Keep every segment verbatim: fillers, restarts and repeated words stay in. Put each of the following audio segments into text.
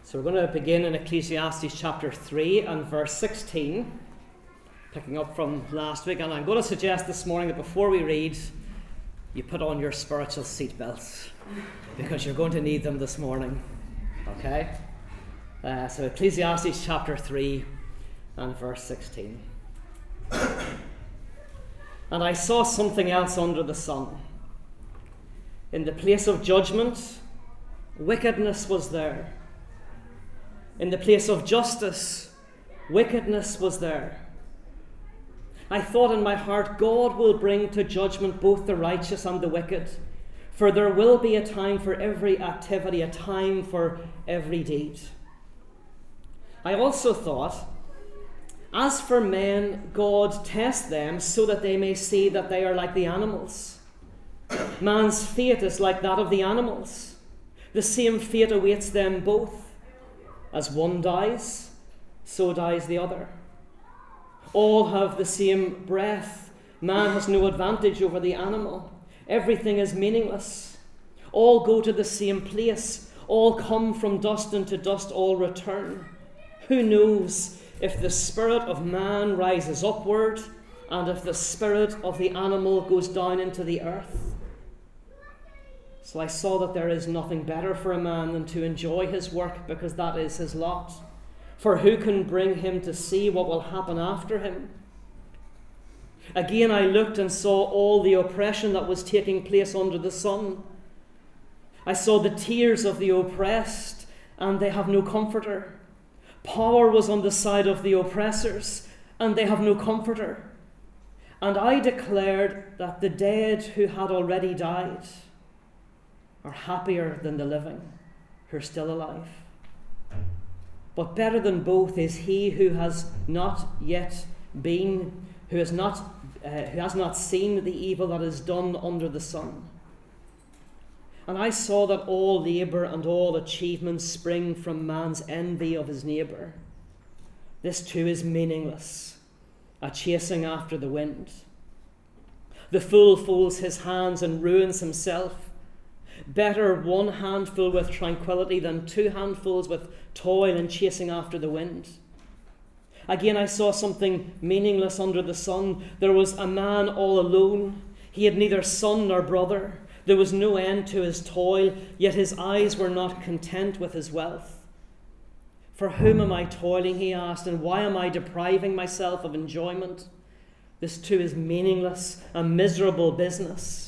So we're going to begin in Ecclesiastes chapter three and verse sixteen, picking up from last week. And I'm going to suggest this morning that before we read, you put on your spiritual seatbelts, because you're going to need them this morning. Okay? Uh, so Ecclesiastes chapter three and verse sixteen. And I saw something else under the sun. In the place of judgment, wickedness was there. In the place of justice, wickedness was there. I thought in my heart, God will bring to judgment both the righteous and the wicked, for there will be a time for every activity, a time for every deed. I also thought, as for men, God tests them so that they may see that they are like the animals. Man's fate is like that of the animals. The same fate awaits them both. As one dies, so dies the other. All have the same breath. Man has no advantage over the animal. Everything is meaningless. All go to the same place. All come from dust, and to dust all return. Who knows if the spirit of man rises upward, and if the spirit of the animal goes down into the earth? So I saw that there is nothing better for a man than to enjoy his work, because that is his lot. For who can bring him to see what will happen after him? Again I looked and saw all the oppression that was taking place under the sun. I saw the tears of the oppressed, and they have no comforter. Power was on the side of the oppressors, and they have no comforter. And I declared that the dead who had already died are happier than the living who are still alive. But better than both is he who has not yet been, who has not, uh, who has not seen the evil that is done under the sun. And I saw that all labour and all achievement spring from man's envy of his neighbour. This too is meaningless, a chasing after the wind. The fool folds his hands and ruins himself. Better one handful with tranquility than two handfuls with toil and chasing after the wind. Again I saw something meaningless under the sun. There was a man all alone. He had neither son nor brother. There was no end to his toil, yet his eyes were not content with his wealth. For whom am I toiling, he asked, and why am I depriving myself of enjoyment? This too is meaningless, a miserable business.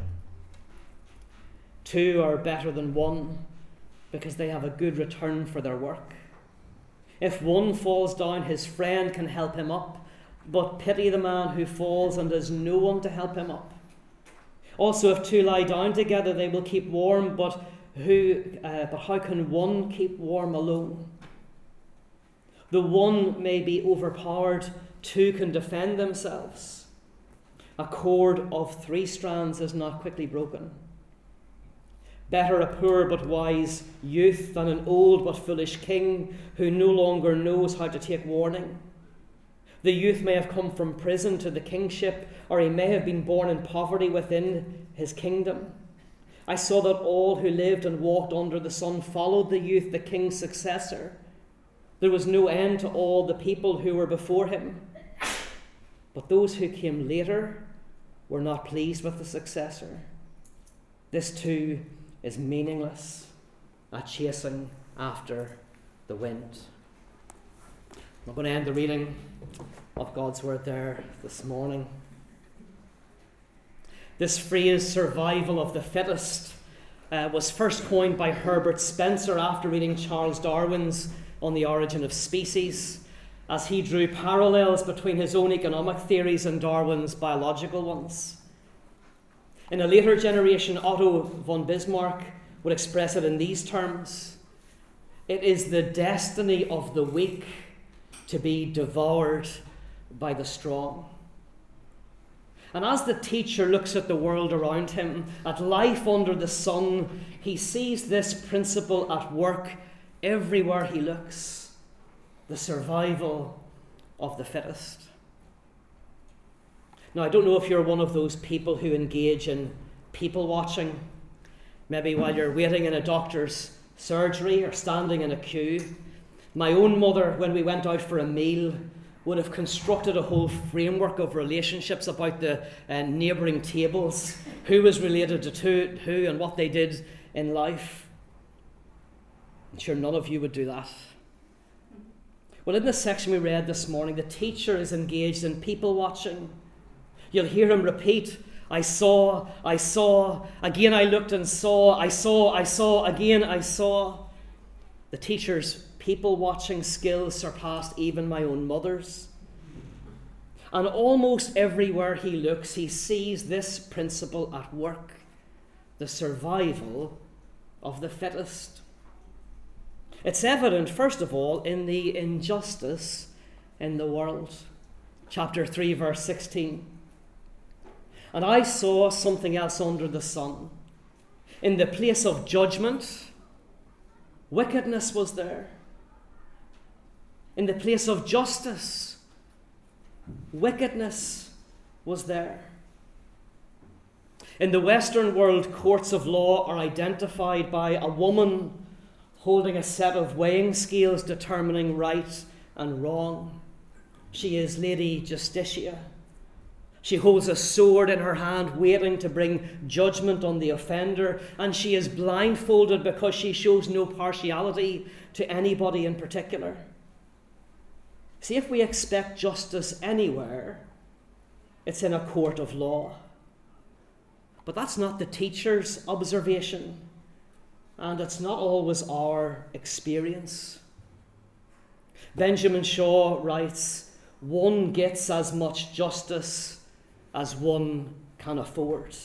Two are better than one, because they have a good return for their work. If one falls down, his friend can help him up, but pity the man who falls and has no one to help him up. Also, if two lie down together, they will keep warm, but who? Uh, but how can one keep warm alone? The one may be overpowered, two can defend themselves. A cord of three strands is not quickly broken. Better a poor but wise youth than an old but foolish king who no longer knows how to take warning. The youth may have come from prison to the kingship, or he may have been born in poverty within his kingdom. I saw that all who lived and walked under the sun followed the youth, the king's successor. There was no end to all the people who were before him. But those who came later were not pleased with the successor. This too is meaningless, a chasing after the wind. I'm going to end the reading of God's word there this morning. This phrase, survival of the fittest, uh, was first coined by Herbert Spencer after reading Charles Darwin's On the Origin of Species, as he drew parallels between his own economic theories and Darwin's biological ones. In a later generation, Otto von Bismarck would express it in these terms: it is the destiny of the weak to be devoured by the strong. And as the teacher looks at the world around him, at life under the sun, he sees this principle at work everywhere he looks: the survival of the fittest. Now, I don't know if you're one of those people who engage in people watching. Maybe while you're waiting in a doctor's surgery or standing in a queue. My own mother, when we went out for a meal, would have constructed a whole framework of relationships about the uh, neighbouring tables, who was related to who and what they did in life. I'm sure none of you would do that. Well, in the section we read this morning, the teacher is engaged in people watching. You'll hear him repeat, I saw, I saw, again I looked and saw, I saw, I saw, again I saw. The teacher's people watching skills surpassed even my own mother's. And almost everywhere he looks, he sees this principle at work: the survival of the fittest. It's evident, first of all, in the injustice in the world. Chapter three, verse sixteen. And I saw something else under the sun. In the place of judgment, wickedness was there. In the place of justice, wickedness was there. In the Western world, courts of law are identified by a woman holding a set of weighing scales determining right and wrong. She is Lady Justitia. She holds a sword in her hand, waiting to bring judgment on the offender, and she is blindfolded because she shows no partiality to anybody in particular. See, if we expect justice anywhere, it's in a court of law. But that's not the teacher's observation, and it's not always our experience. Benjamin Shaw writes, one gets as much justice as one can afford.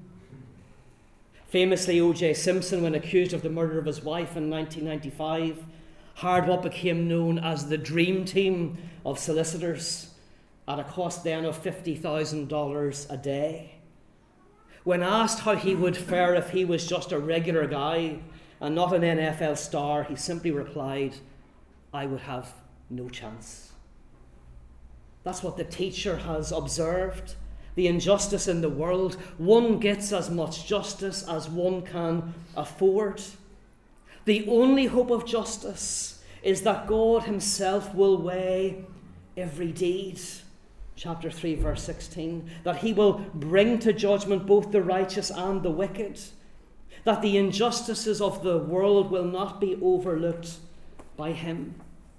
Famously, O J Simpson, when accused of the murder of his wife in nineteen ninety-five, hired what became known as the Dream Team of solicitors at a cost then of fifty thousand dollars a day. When asked how he would fare if he was just a regular guy and not an N F L star, he simply replied, I would have no chance. That's what the teacher has observed. The injustice in the world. One gets as much justice as one can afford. The only hope of justice is that God himself will weigh every deed. Chapter three, verse sixteen. That he will bring to judgment both the righteous and the wicked. That the injustices of the world will not be overlooked by him.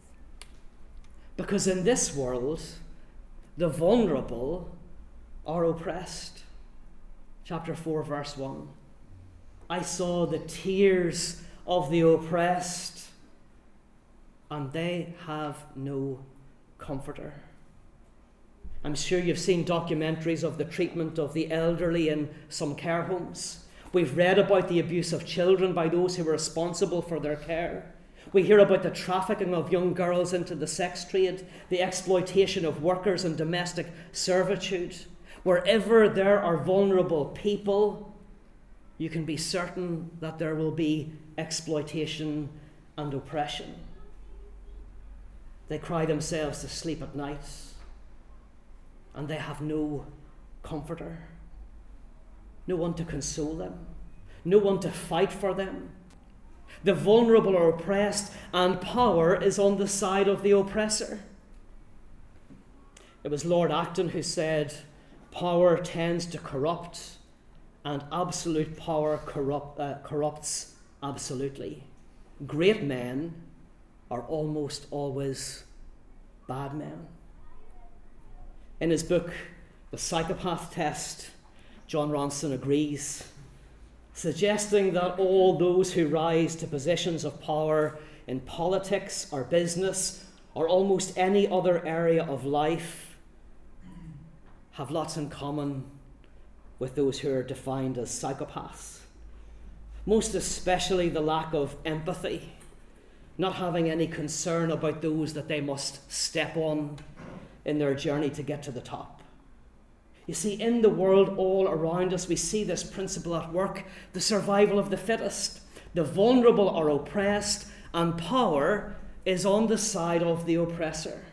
Because in this world, the vulnerable are oppressed. Chapter four, verse one. I saw the tears of the oppressed, and they have no comforter. I'm sure you've seen documentaries of the treatment of the elderly in some care homes. We've read about the abuse of children by those who are responsible for their care. We hear about the trafficking of young girls into the sex trade, the exploitation of workers and domestic servitude. Wherever there are vulnerable people, you can be certain that there will be exploitation and oppression. They cry themselves to sleep at night, and they have no comforter, no one to console them, no one to fight for them. The vulnerable are oppressed, and power is on the side of the oppressor. It was Lord Acton who said, power tends to corrupt, and absolute power corrupt, uh, corrupts absolutely. Great men are almost always bad men. In his book, The Psychopath Test, John Ronson agrees, suggesting that all those who rise to positions of power in politics or business or almost any other area of life have lots in common with those who are defined as psychopaths. Most especially the lack of empathy, not having any concern about those that they must step on in their journey to get to the top. You see, in the world all around us, we see this principle at work: the survival of the fittest. The vulnerable are oppressed, and power is on the side of the oppressor.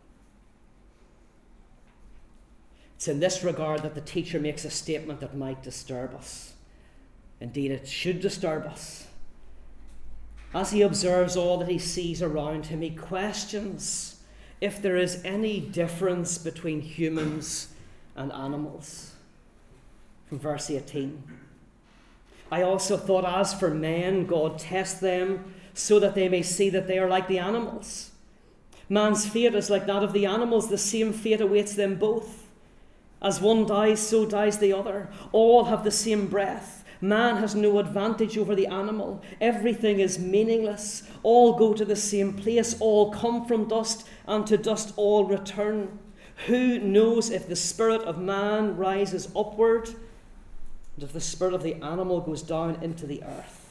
It's in this regard that the teacher makes a statement that might disturb us. Indeed, it should disturb us. As he observes all that he sees around him, he questions if there is any difference between humans and animals. From verse eighteen. I also thought, as for men, God tests them so that they may see that they are like the animals. Man's fate is like that of the animals. The same fate awaits them both. As one dies, so dies the other. All have the same breath. Man has no advantage over the animal. Everything is meaningless. All go to the same place. All come from dust, and to dust all return. Who knows if the spirit of man rises upward, and if the spirit of the animal goes down into the earth?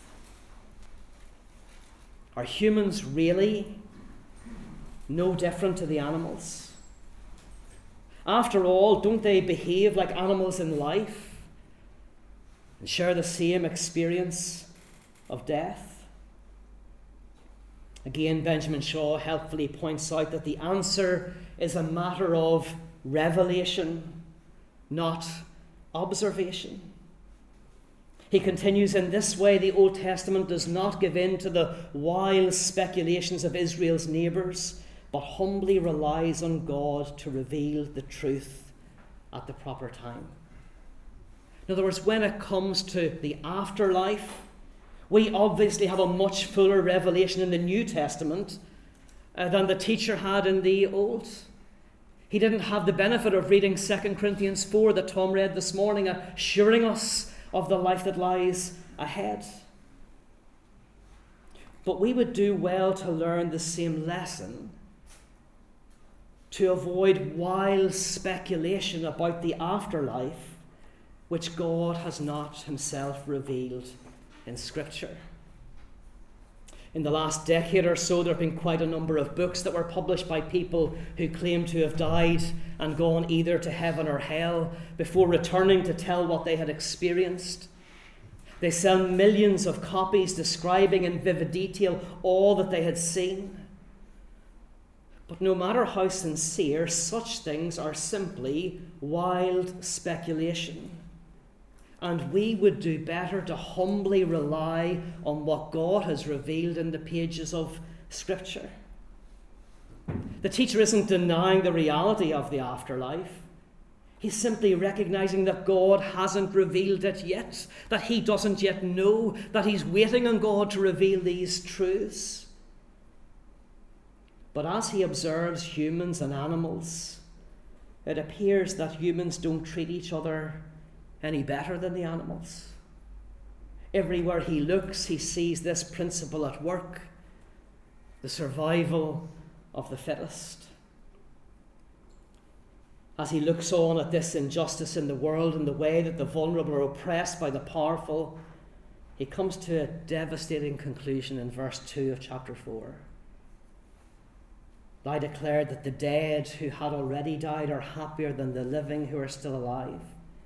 Are humans really no different to the animals? After all, don't they behave like animals in life and share the same experience of death? Again, Benjamin Shaw helpfully points out that the answer is a matter of revelation, not observation. He continues, in this way, the Old Testament does not give in to the wild speculations of Israel's neighbours, but humbly relies on God to reveal the truth at the proper time. In other words, when it comes to the afterlife, we obviously have a much fuller revelation in the New Testament uh, than the teacher had in the Old. He didn't have the benefit of reading Second Corinthians four that Tom read this morning, assuring us of the life that lies ahead. But we would do well to learn the same lesson, to avoid wild speculation about the afterlife, which God has not himself revealed in Scripture. In the last decade or so, there have been quite a number of books that were published by people who claim to have died and gone either to heaven or hell before returning to tell what they had experienced. They sell millions of copies describing in vivid detail all that they had seen. But no matter how sincere, such things are simply wild speculation. And we would do better to humbly rely on what God has revealed in the pages of Scripture. The teacher isn't denying the reality of the afterlife. He's simply recognizing that God hasn't revealed it yet, that he doesn't yet know, that he's waiting on God to reveal these truths. But as he observes humans and animals, it appears that humans don't treat each other any better than the animals. Everywhere he looks, he sees this principle at work: the survival of the fittest. As he looks on at this injustice in the world and the way that the vulnerable are oppressed by the powerful, he comes to a devastating conclusion in verse two of chapter four. I declared that the dead who had already died are happier than the living who are still alive.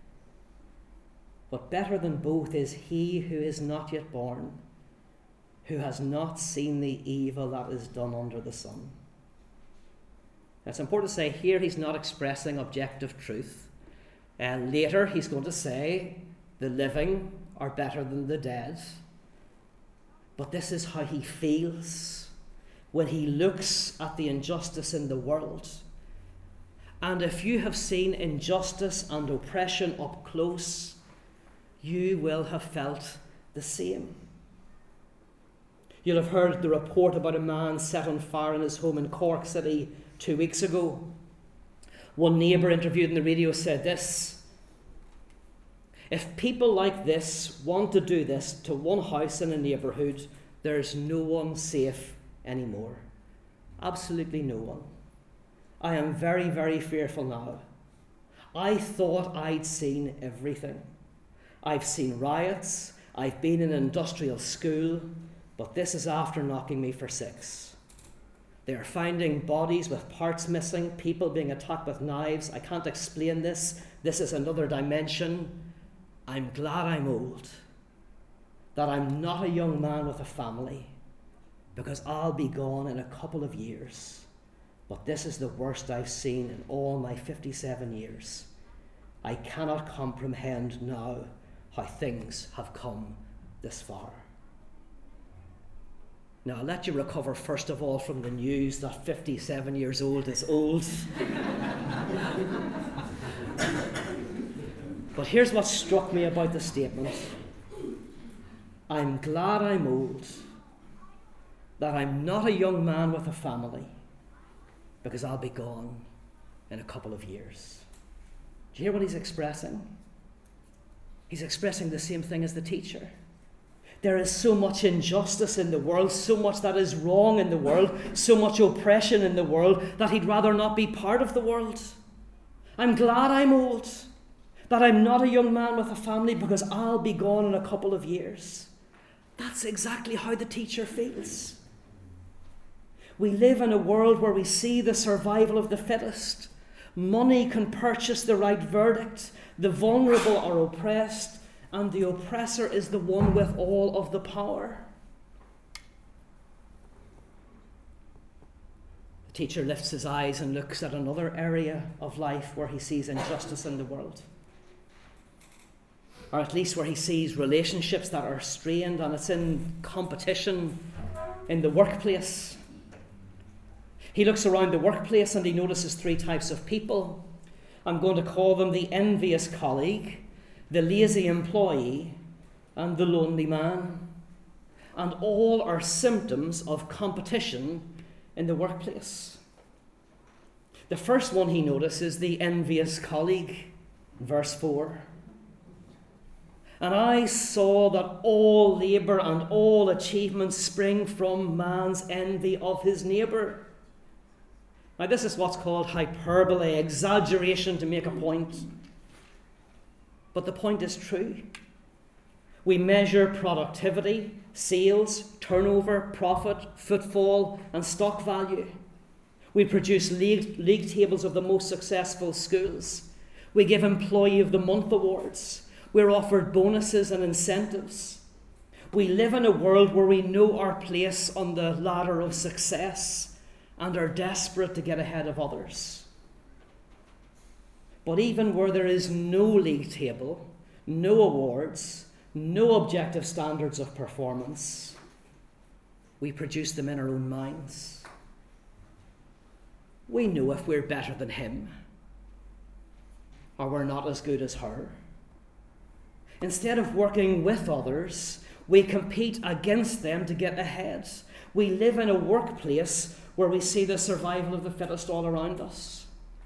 But better than both is he who is not yet born, who has not seen the evil that is done under the sun. It's important to say here he's not expressing objective truth. And uh, later he's going to say the living are better than the dead. But this is how he feels when he looks at the injustice in the world. And if you have seen injustice and oppression up close, you will have felt the same. You'll have heard the report about a man set on fire in his home in Cork City two weeks ago. One neighbour interviewed in the radio said this: if people like this want to do this to one house in a neighbourhood, there's no one safe anymore. Absolutely no one. I am very, very fearful now. I thought I'd seen everything. I've seen riots, I've been in an industrial school, but this is after knocking me for six. They are finding bodies with parts missing, people being attacked with knives. I can't explain this. This is another dimension. I'm glad I'm old, that I'm not a young man with a family, because I'll be gone in a couple of years. But this is the worst I've seen in all my fifty-seven years. I cannot comprehend now how things have come this far. Now, I'll let you recover first of all from the news that fifty-seven years old is old. But here's what struck me about the statement. I'm glad I'm old, that I'm not a young man with a family, because I'll be gone in a couple of years. Do you hear what he's expressing? He's expressing the same thing as the teacher. There is so much injustice in the world, so much that is wrong in the world, so much oppression in the world, that he'd rather not be part of the world. I'm glad I'm old, that I'm not a young man with a family, because I'll be gone in a couple of years. That's exactly how the teacher feels. We live in a world where we see the survival of the fittest. Money can purchase the right verdict. The vulnerable are oppressed, and the oppressor is the one with all of the power. The teacher lifts his eyes and looks at another area of life where he sees injustice in the world. Or at least where he sees relationships that are strained, and it's in competition in the workplace. He looks around the workplace and he notices three types of people. I'm going to call them the envious colleague, the lazy employee, and the lonely man. And all are symptoms of competition in the workplace. The first one he notices is the envious colleague, verse four. And I saw that all labour and all achievement spring from man's envy of his neighbour. Now, this is what's called hyperbole, exaggeration to make a point. But the point is true. We measure productivity, sales, turnover, profit, footfall, and stock value. We produce league, league tables of the most successful schools. We give Employee of the Month awards. We're offered bonuses and incentives. We live in a world where we know our place on the ladder of success and are desperate to get ahead of others. But even where there is no league table, no awards, no objective standards of performance, we produce them in our own minds. We know if we're better than him, or we're not as good as her. Instead of working with others, we compete against them to get ahead. We live in a workplace where we see the survival of the fittest all around us.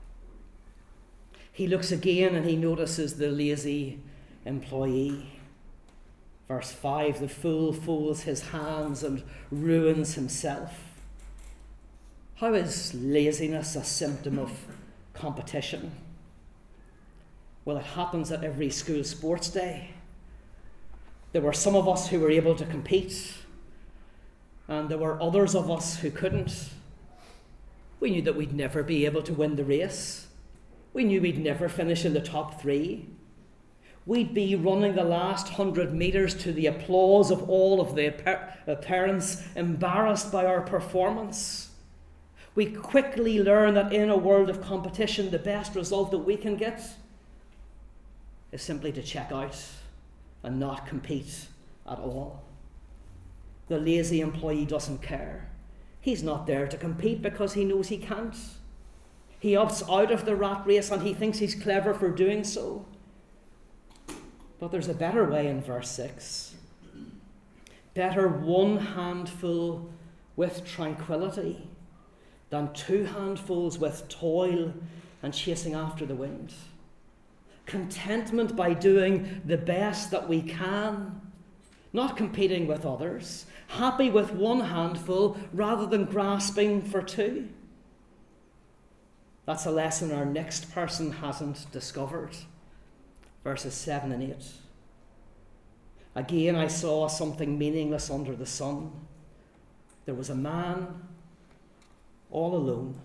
He looks again and he notices the lazy employee. Verse five, the fool folds his hands and ruins himself. How is laziness a symptom of competition? Well, it happens at every school sports day. There were some of us who were able to compete, and there were others of us who couldn't. We knew that we'd never be able to win the race. We knew we'd never finish in the top three. We'd be running the last hundred metres to the applause of all of the parents, embarrassed by our performance. We quickly learn that in a world of competition, the best result that we can get is simply to check out and not compete at all. The lazy employee doesn't care. He's not there to compete because he knows he can't. He opts out of the rat race and he thinks he's clever for doing so. But there's a better way in verse six. Better one handful with tranquility than two handfuls with toil and chasing after the wind. Contentment by doing the best that we can, not competing with others, happy with one handful rather than grasping for two. That's a lesson our next person hasn't discovered. Verses seven and eight. Again, I saw something meaningless under the sun. There was a man all alone.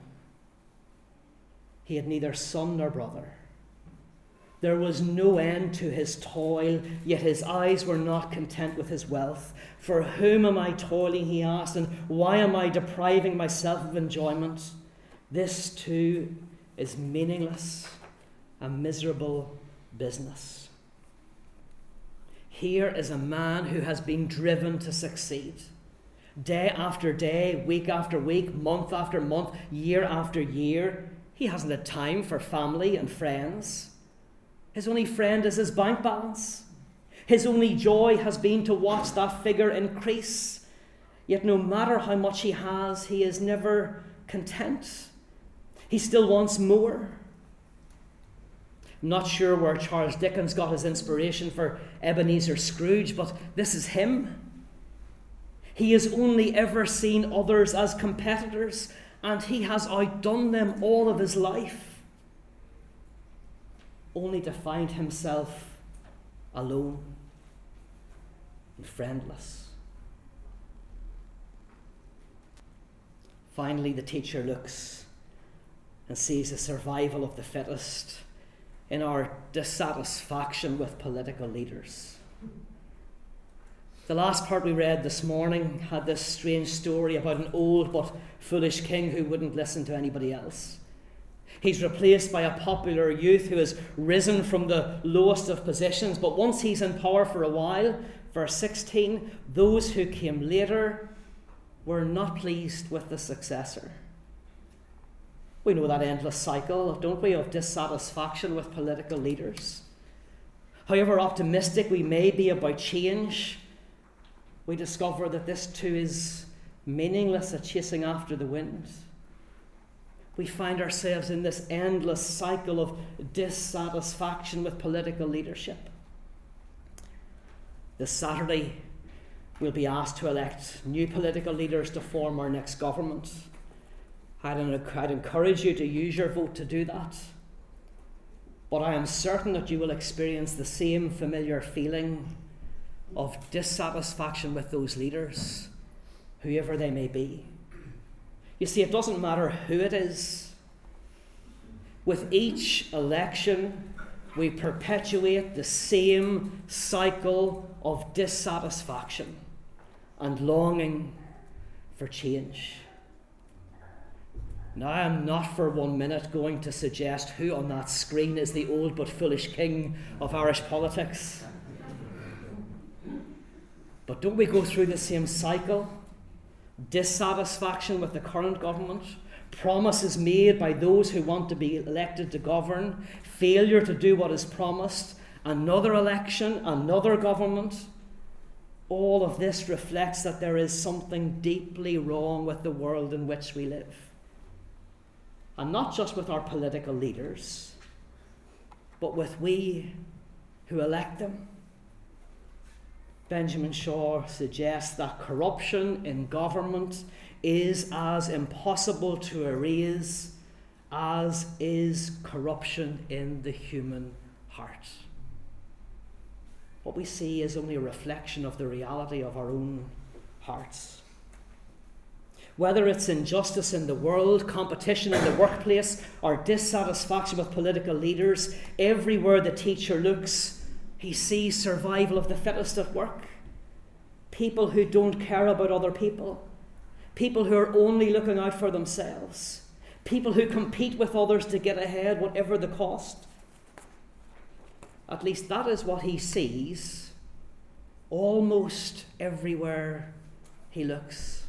He had neither son nor brother. There was no end to his toil, yet his eyes were not content with his wealth. For whom am I toiling, he asked, and why am I depriving myself of enjoyment? This too is meaningless, a miserable business. Here is a man who has been driven to succeed, day after day, week after week, month after month, year after year. He hasn't had time for family and friends. His only friend is his bank balance. His only joy has been to watch that figure increase. Yet no matter how much he has, he is never content. He still wants more. I'm not sure where Charles Dickens got his inspiration for Ebenezer Scrooge, but this is him. He has only ever seen others as competitors, and he has outdone them all of his life, only to find himself alone and friendless. Finally, the teacher looks and sees the survival of the fittest in our dissatisfaction with political leaders. The last part we read this morning had this strange story about an old but foolish king who wouldn't listen to anybody else. He's replaced by a popular youth who has risen from the lowest of positions, but once he's in power for a while, verse sixteen, those who came later were not pleased with the successor. We know that endless cycle, don't we, of dissatisfaction with political leaders. However optimistic we may be about change, we discover that this too is meaningless, a chasing after the wind. We find ourselves in this endless cycle of dissatisfaction with political leadership. This Saturday, we'll be asked to elect new political leaders to form our next government. I'd, I'd encourage you to use your vote to do that. But I am certain that you will experience the same familiar feeling of dissatisfaction with those leaders, whoever they may be. You see, it doesn't matter who it is. With each election, we perpetuate the same cycle of dissatisfaction and longing for change. Now, I am not for one minute going to suggest who on that screen is the old but foolish king of Irish politics. But don't we go through the same cycle? Dissatisfaction with the current government, promises made by those who want to be elected to govern, failure to do what is promised, another election, another government. All of this reflects that there is something deeply wrong with the world in which we live. And not just with our political leaders, but with we who elect them. Benjamin Shaw suggests that corruption in government is as impossible to erase as is corruption in the human heart. What we see is only a reflection of the reality of our own hearts. Whether it's injustice in the world, competition in the workplace, or dissatisfaction with political leaders, everywhere the teacher looks, he sees survival of the fittest at work. People who don't care about other people. People who are only looking out for themselves. People who compete with others to get ahead, whatever the cost. At least that is what he sees almost everywhere he looks.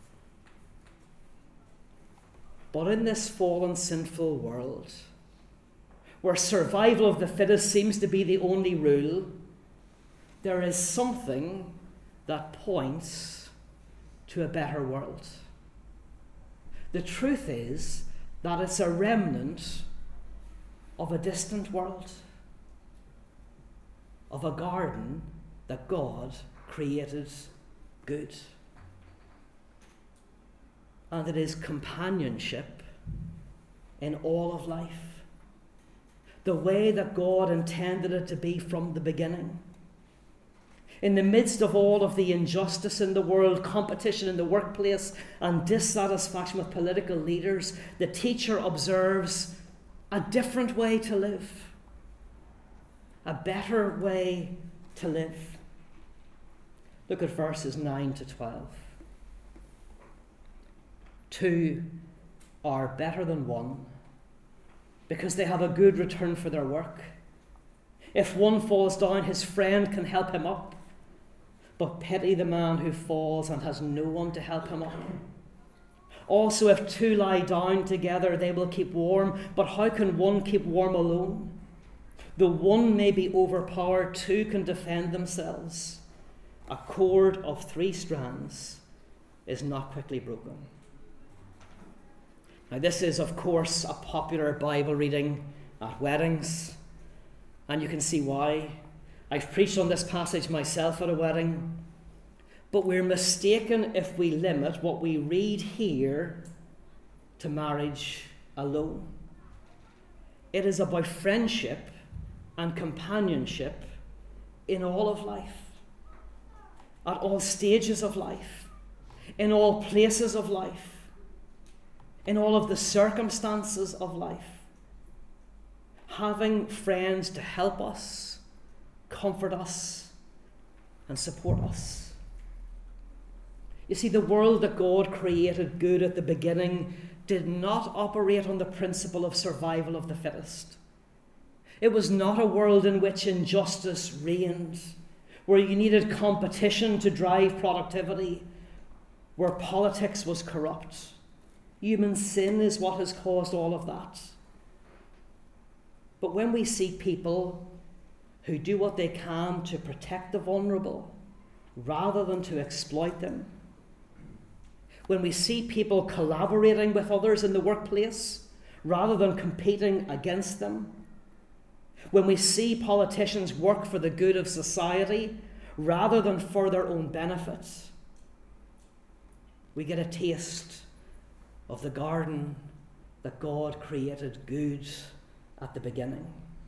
But in this fallen, sinful world, where survival of the fittest seems to be the only rule, there is something that points to a better world. The truth is that it's a remnant of a distant world, of a garden that God created good. And it is companionship in all of life, the way that God intended it to be from the beginning. In the midst of all of the injustice in the world, competition in the workplace, and dissatisfaction with political leaders, the teacher observes a different way to live, a better way to live. Look at verses nine to twelve. Two are better than one, because they have a good return for their work. If one falls down, his friend can help him up. but pity the man who falls and has no one to help him up. Also, if two lie down together, they will keep warm, but how can one keep warm alone? The one may be overpowered, two can defend themselves. A cord of three strands is not quickly broken. Now, this is, of course, a popular Bible reading at weddings, and you can see why. I've preached on this passage myself at a wedding, but we're mistaken if we limit what we read here to marriage alone. It is about friendship and companionship in all of life, at all stages of life, in all places of life, in all of the circumstances of life. Having friends to help us, comfort us, and support us. You see, the world that God created good at the beginning did not operate on the principle of survival of the fittest. It was not a world in which injustice reigned, where you needed competition to drive productivity, where politics was corrupt. Human sin is what has caused all of that. But when we see people who do what they can to protect the vulnerable rather than to exploit them, when we see people collaborating with others in the workplace rather than competing against them, when we see politicians work for the good of society rather than for their own benefit, we get a taste of the garden that God created good at the beginning.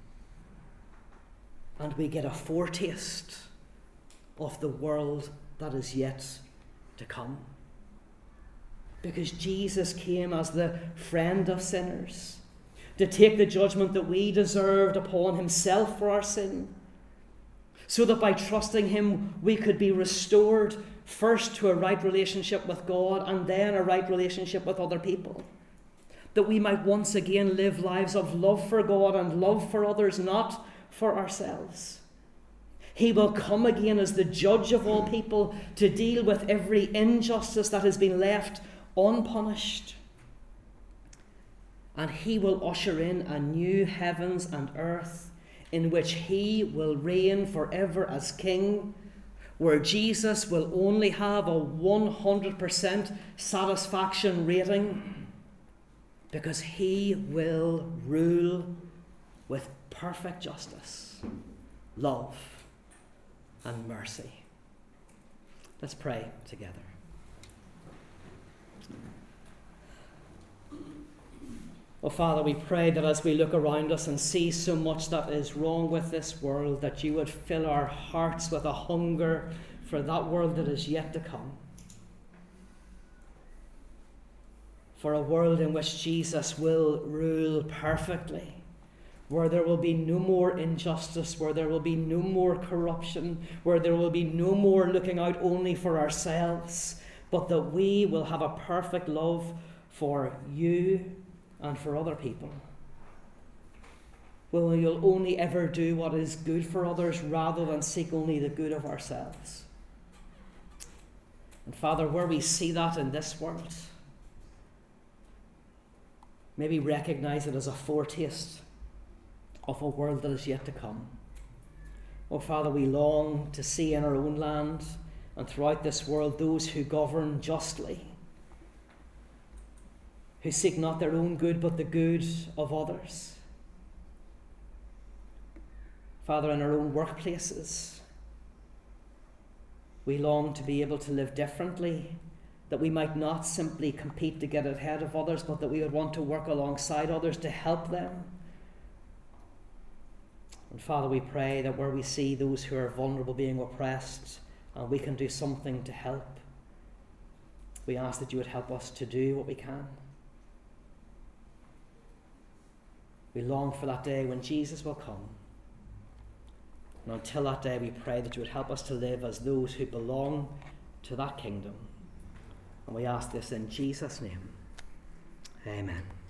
And we get a foretaste of the world that is yet to come. Because Jesus came as the friend of sinners, to take the judgment that we deserved upon himself for our sin, so that by trusting him we could be restored first to a right relationship with God and then a right relationship with other people. That we might once again live lives of love for God and love for others, not for ourselves. He will come again as the judge of all people to deal with every injustice that has been left unpunished. And he will usher in a new heavens and earth in which he will reign forever as king, where Jesus will only have a one hundred percent satisfaction rating, because he will rule with perfect justice, love, and mercy. Let's pray together. Oh, Father, we pray that as we look around us and see so much that is wrong with this world, that you would fill our hearts with a hunger for that world that is yet to come. For a world in which Jesus will rule perfectly, where there will be no more injustice, where there will be no more corruption, where there will be no more looking out only for ourselves, but that we will have a perfect love for you and for other people. Well, we'll only ever do what is good for others rather than seek only the good of ourselves. And Father, where we see that in this world, maybe recognize it as a foretaste of a world that is yet to come. Oh, Father, we long to see in our own land and throughout this world those who govern justly, who seek not their own good but the good of others. Father, in our own workplaces, we long to be able to live differently, that we might not simply compete to get ahead of others, but that we would want to work alongside others to help them. And Father, we pray that where we see those who are vulnerable being oppressed, and we can do something to help, we ask that you would help us to do what we can. We long for that day when Jesus will come. And until that day, we pray that you would help us to live as those who belong to that kingdom. And we ask this in Jesus' name. Amen.